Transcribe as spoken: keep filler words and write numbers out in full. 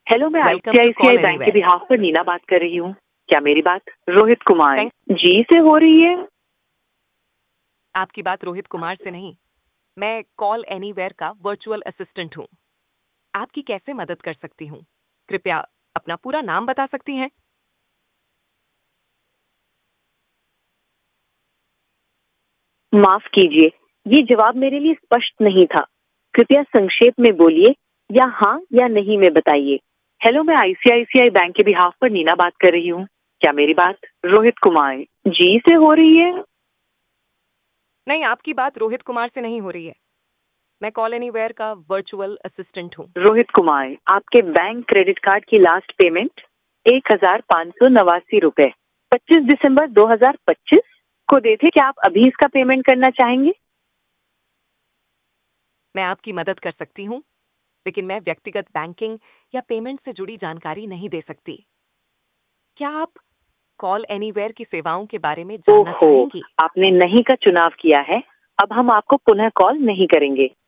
Hello, मैं welcome to ICICI call bank के anywhere. Behalf पर नीना बात कर रही हूँ। क्या मेरी बात रोहित कुमार थैंक जी से हो रही है? आपकी बात रोहित कुमार से नहीं, मैं कॉल एनीवेयर का वर्चुअल असिस्टेंट हूँ। आपकी कैसे मदद कर सकती हूँ? कृपया अपना पूरा नाम बता सकती हैं? माफ कीजिए, ये जवाब मेरे लिए स्पष्ट नहीं था। कृपया संक्षेप में बोलिए या हाँ या नहीं में बताइए। हेलो, मैं आईसीआईसीआई बैंक के बिहाफ पर नीना बात कर रही हूँ। क्या मेरी बात रोहित कुमार जी से हो रही है? नहीं, आपकी बात रोहित कुमार से नहीं हो रही है। मैं कॉल एनीवेयर का वर्चुअल असिस्टेंट हूँ। रोहित कुमार, आपके बैंक क्रेडिट कार्ड की लास्ट पेमेंट एक हजार पाँच सौ नवासी रुपए पच्चीस दिसंबर दो हजार पच्चीस को दे थे। क्या आप अभी इसका पेमेंट करना चाहेंगे? मैं आपकी मदद कर सकती हूँ, लेकिन मैं व्यक्तिगत बैंकिंग या पेमेंट से जुड़ी जानकारी नहीं दे सकती। क्या आप कॉल एनीवेयर की सेवाओं के बारे में जानना ओहो, चाहेंगी? आपने नहीं का चुनाव किया है। अब हम आपको पुनः कॉल नहीं करेंगे।